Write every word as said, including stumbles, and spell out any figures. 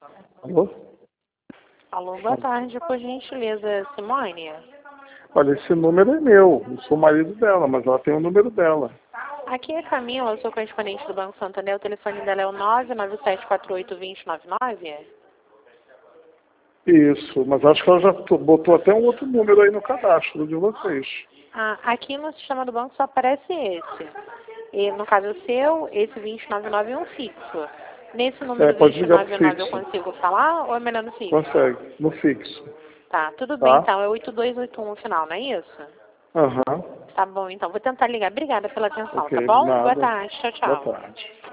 Alô? Alô, boa tarde, por gentileza, Simone? Olha, esse número é meu, eu sou o marido dela, mas ela tem o número dela. Aqui é Camila, eu sou correspondente do Banco Santander, o telefone dela é o nove nove sete quatro oito dois zero nove nove? Isso, mas acho que ela já botou até um outro número aí no cadastro de vocês. Ah, aqui no sistema do banco só aparece esse. E, no caso seu, esse dois zero nove nove é um fixo. Nesse número É, pode dois zero ligar pro nove nove eu fixo. consigo falar ou é melhor no fixo? Consegue, no fixo. Tá, tudo bem Tá? então, é oito dois oito um o final, não é isso? Aham. Tá bom, então, vou tentar ligar. Obrigada pela atenção, tá Ok, de bom? Boa nada. tarde, tchau, Boa tchau. tarde.